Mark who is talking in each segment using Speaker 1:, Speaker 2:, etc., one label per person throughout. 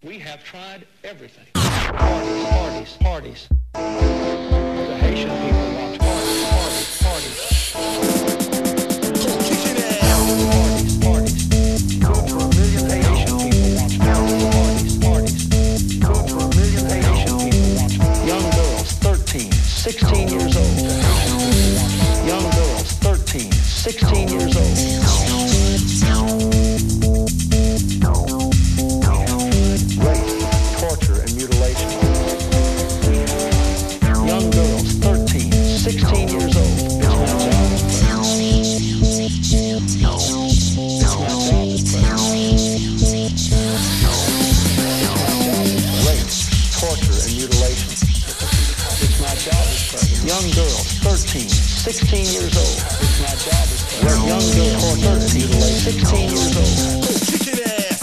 Speaker 1: We have tried everything. Parties, parties, parties. The Haitian people want parties, parties, parties. Parties, parties. Food for a million Haitian people want parties, parties. Food for a million Haitian people want. Young girls, 13, 16 years old. Young girls, 13, 16 years old. Young girls, 13, 16 years old. It's my job is to young girls, 13, 16 years old. Kick it ass.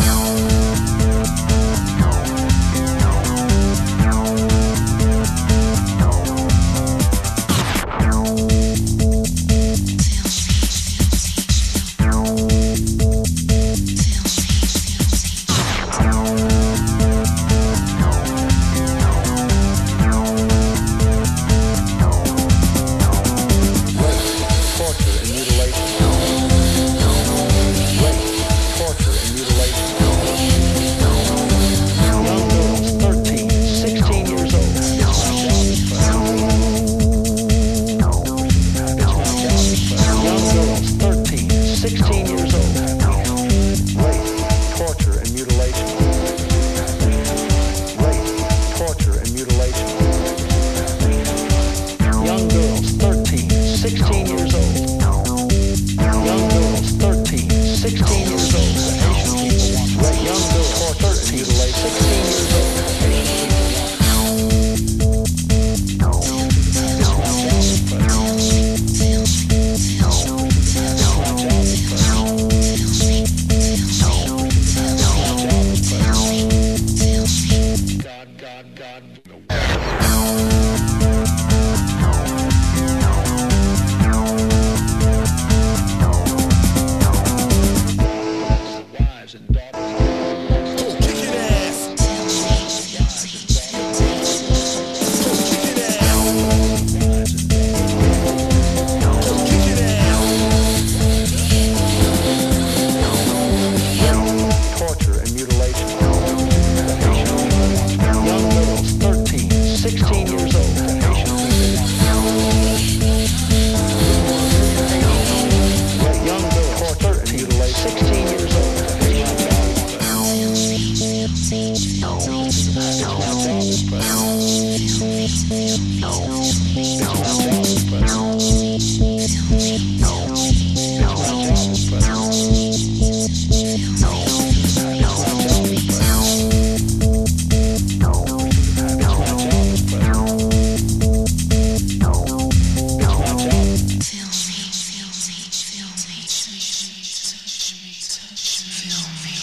Speaker 2: Feel me.